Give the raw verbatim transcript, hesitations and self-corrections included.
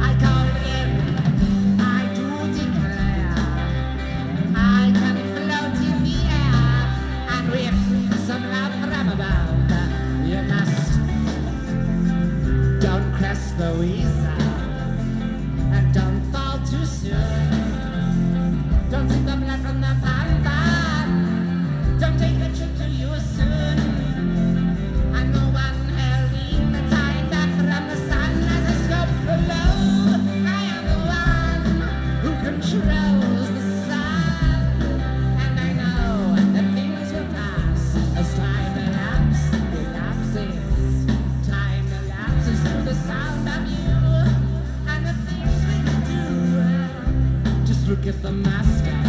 I call in, I do declare, I can float in the air, and with some love from above, you must don't crest the weasel, and don't fall too soon. Don't take the blood from the panther, don't take the trip to you soon. I'm the one hurling the time back from the sun as I slope below. I am the one who controls the sun, and I know that things will pass as time elapses, elapses. Time elapses through the sound of you, and the things we can do. Just look at the master.